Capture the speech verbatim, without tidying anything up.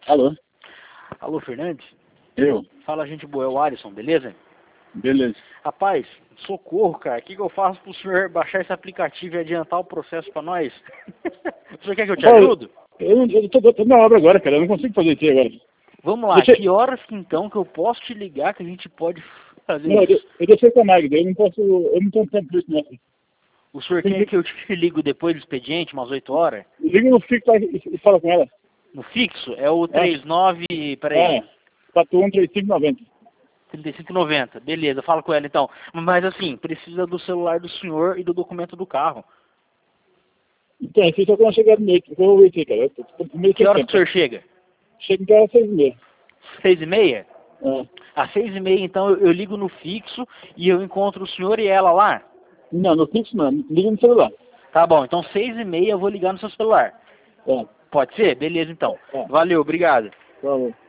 Alô? Alô, Fernandes? Eu? Fala, gente boa, é o Alisson, beleza? Beleza. Rapaz, socorro, cara. O que, que eu faço pro senhor baixar esse aplicativo e adiantar o processo pra nós? O senhor quer que eu te Olha, ajude? eu, não- eu tô, tô na obra agora, cara. Eu não consigo fazer isso aí agora. Vamos lá, Deixa, que horas que então que eu posso te ligar que a gente pode fazer não, eu, isso? eu deixei com a Magda. Eu não posso... Eu não tenho tempo pra isso, não. O senhor quer que eu te ligo depois do expediente, umas oito horas? Liga no fixo lá e, e fala com ela. No fixo? É o É. trinta e nove, peraí, É. quatro um três cinco noventa. trinta e cinco e noventa. Beleza, fala com ela então. Mas assim, precisa do celular do senhor e do documento do carro. Então, isso só quando eu chegar no meio. Eu vou ver aqui, cara. Eu tô, tô meio Que sem horas que tempo. o senhor chega? Chega em casa às seis e meia. Seis e meia? É. Às seis e meia, então, eu, eu ligo no fixo e eu encontro o senhor e ela lá? Não, no fixo não. Liga no celular. Tá bom, então seis e meia eu vou ligar no seu celular. É. Pode ser? Beleza, então. É. Valeu, obrigado. Falou.